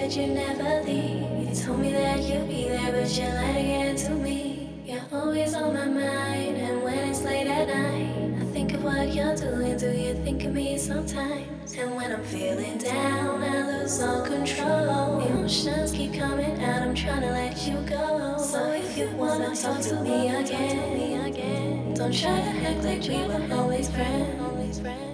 said you'd never leave. You told me that you'd be there, but you're lying again to me. You're always on my mind, and when it's late at night, I think of what you're doing. Do you think of me sometimes? And when I'm feeling down, I lose all control. Emotions keep coming out, I'm trying to let you go. So if you wanna talk to me again, don't try to act like we were always friends.